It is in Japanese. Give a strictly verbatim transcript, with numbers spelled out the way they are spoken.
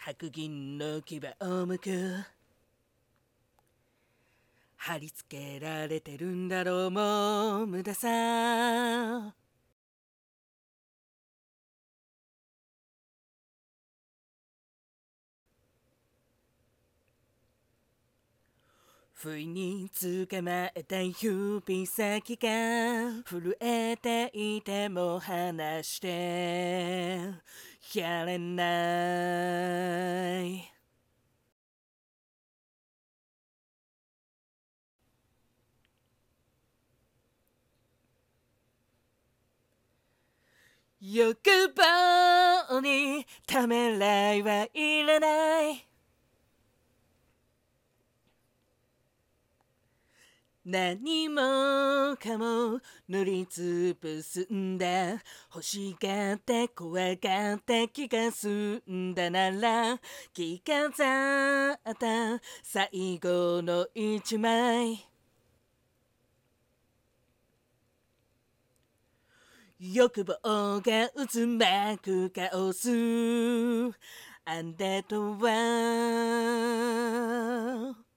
白銀の牙を向く。貼り付けられてるんだろう、もう無駄さ。不意に捕まえた指先が震えていても離してやれない。欲望にためらいはいらない。何もかも塗りつぶすんだ。欲しがって怖がって気が済んだなら着飾った最後の一枚。欲望が渦巻くカオス。あんたとは